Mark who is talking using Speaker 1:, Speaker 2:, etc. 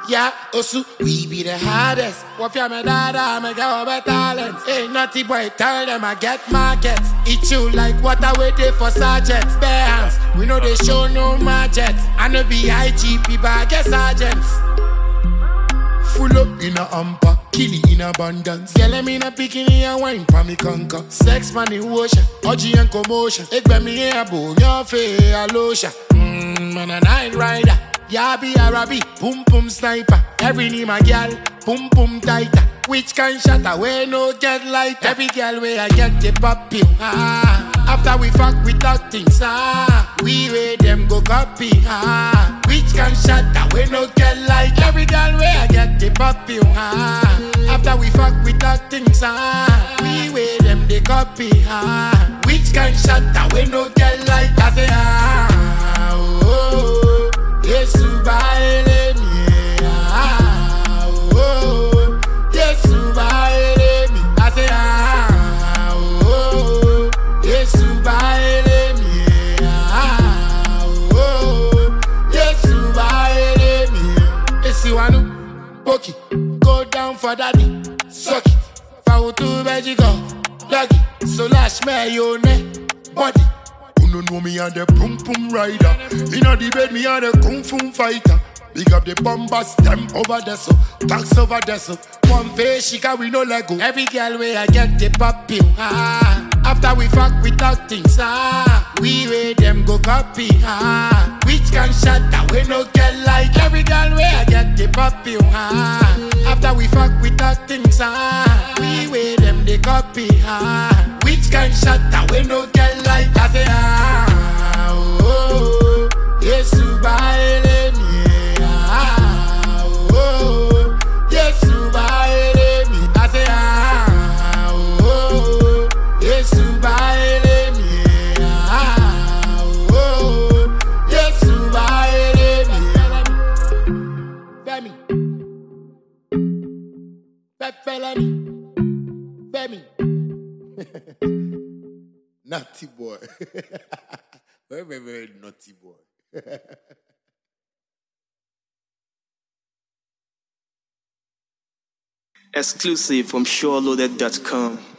Speaker 1: Yeah, Osu, we be the hardest. What ya me dada, me get over talent. Hey, naughty boy, tell them I get market. Eat you like water waiting for sergeants. Bare hands, we know they show no margins. I know be IGP, but I get sergeants. Full up in a hamper, killing in abundance. Girl, I'm in a bikini and wine pa me conquer. Sex man in ocean, orgy and commotion. Ik ben me here, boom, your face, a lotion. Man a night rider. Yeah, be Arabi, boom boom sniper. Every knee my girl, boom boom tighter. Which kind shot away no get lighter. Every girl where I get the puppy. After we fuck with that things, we where them go copy. Which kind shot away no get lighter. Every girl where I get the puppy. After we fuck with that things, we where them they copy. Which kind shot away no get lighter. I say oh. Yesu baile mi, oh. Yesu baile mi, I say oh. Yesu baile mi, oh. Yesu baile mi. Esi wanu, poki, go down for daddy, suck it. Foul to Bejigo, doggy, so lash me your neck, body. No know me and the pum pum rider. Inna the bed me and the kung fu fighter. Big up the bombas, them over there so, tax over there so. One face she carry no Lego. Every girl where I get the puppy. After we fuck with that things, we where them go copy. Which can shut that we no get like. Every girl where I get the puppy. After we fuck with that things, we where them they copy. Which can shut that we no get like. I say oh, Yesu baile mi, oh, Yesu baile mi. I say oh, Yesu baile mi, oh, Yesu baile mi. Femi, Femi. Naughty boy. Very, very, very naughty boy.
Speaker 2: Exclusive from SureLoaded.com.